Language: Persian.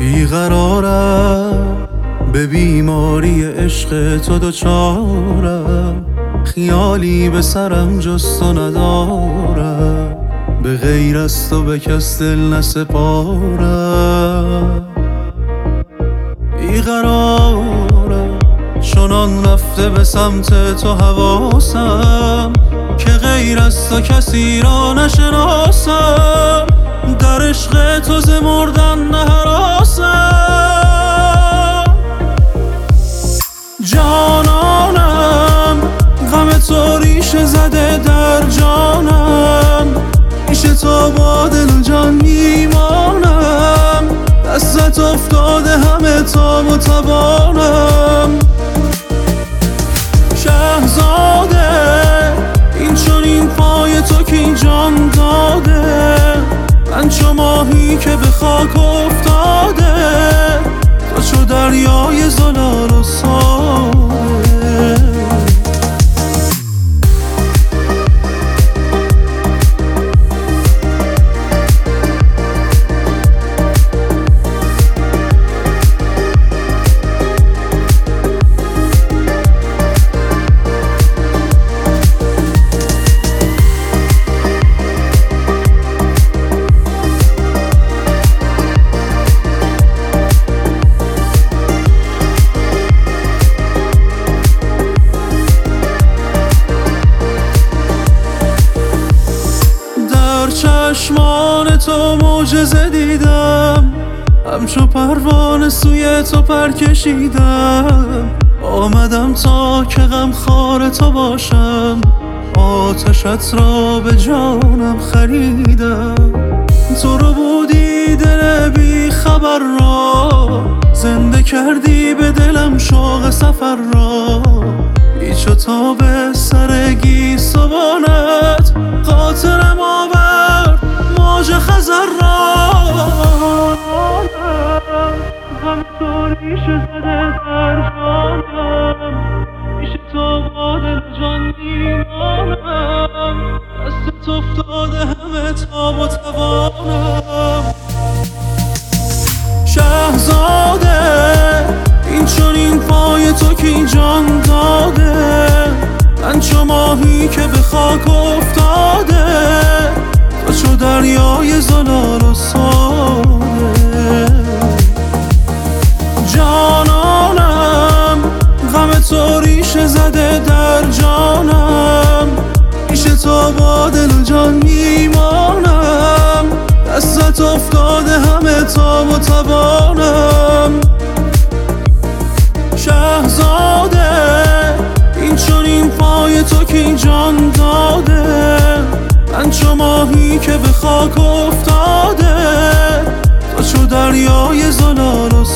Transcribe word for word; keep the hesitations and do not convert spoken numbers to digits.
بیقرارم به بیماری عشق تو دوچارم، خیالی به سرم جز تو ندارم، به غیر از تو به کس دل نسپارم. بیقرارم چنان رفته به سمت تو حواسم که غیر از تو کسی را نشناسم، در عشق تو ز مردن نهراسم. جانانم غم تو ریشه زده در جانم، پیش تو با دل و جان میمانم، دستت افتاده همه تاب و توانم. شهزاده این چون این پای تو که این جان داده، من چو ماهی که به خاک افتاده، تو چو دریای زلال و ساده. چشمان تو معجزه دیدم، همچو پروانه سوی تو پر کشیدم، آمدم تا که غم خوار تو باشم، آتشت را به جانم خریدم. تو رو بودی دل بی خبر را، زنده کردی به دلم شوق سفر را، پیچ و تاب سر گیسوانت خاطرم آورد موج خزر را. غم تو ریشه زده در جانم، پیش تو با دل جان میمانم، دستت افتاده همه تاب و توانم. شهزاده این چون این پای تو که این جان داده، من چو ماهی که به خاک افتاده، تو چو دریای زلال و ساده. جانانم غم تو ریشه زده در جانم، پیش تو با دل و جان میمانم، دستت افتاده همه تاب و توانم. شهزاده این چون این پای تو که این جان داده، من چو ماهی که به خاک افتاده، تو چو دریای زلال و